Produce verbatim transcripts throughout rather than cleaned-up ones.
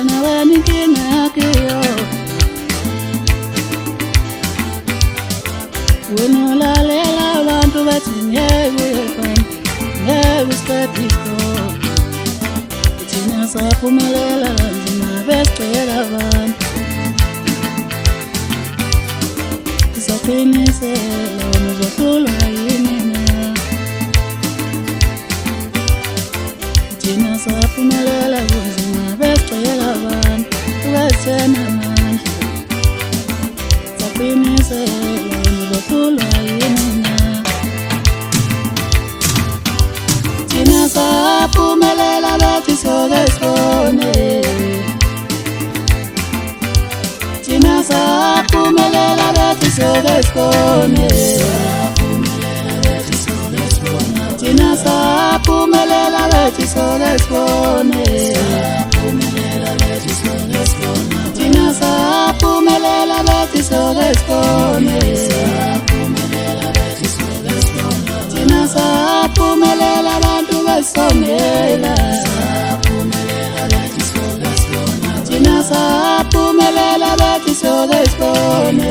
wena wena inkinga yakho wena ulalela abantu bathi ngeke uyefana ngeke usiqediko thina saphumelela kanzima besicela abantu saqinisela wena uzohlulwa yini na thina saphumelela kanzima besicela abantu ubethena amandla saqinisela uzohlulwa yini na thina saphumelela bathi soke sibone thina saphumelela bathi soke sibone thina saphumelela bathi soke sibone thina saphumelela bathi soke sibone thina saphumelela abantu besongela thina saphumelela bathi soke sibone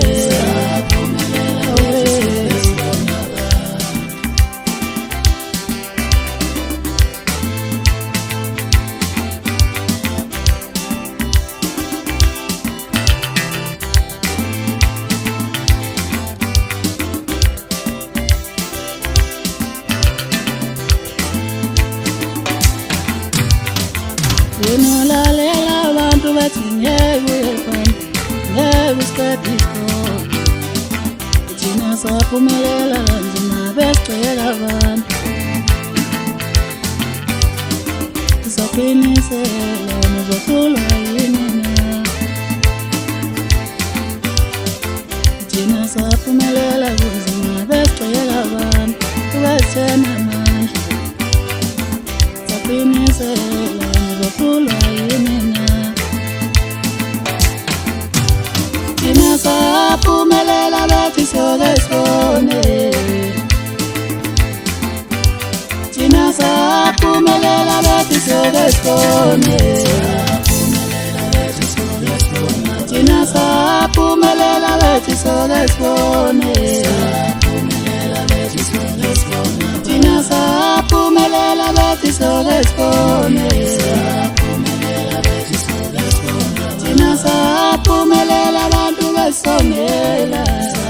wena ulalela abantu bathi ngeke uyefana ngeke usiqediko thina saphumelela kanzima besicela abantu saqinisela wena uzohlulwa yini na thina saphumelela kanzima besicela abantu ubethena amandla saqinisela uzohlulwa yini na thina saphumelela bathi soke sibone thina saphumelela bathi soke sibone thina saphumelela bathi soke sibone thina saphumelela bathi soke sibone thina saphumelela abantu besongela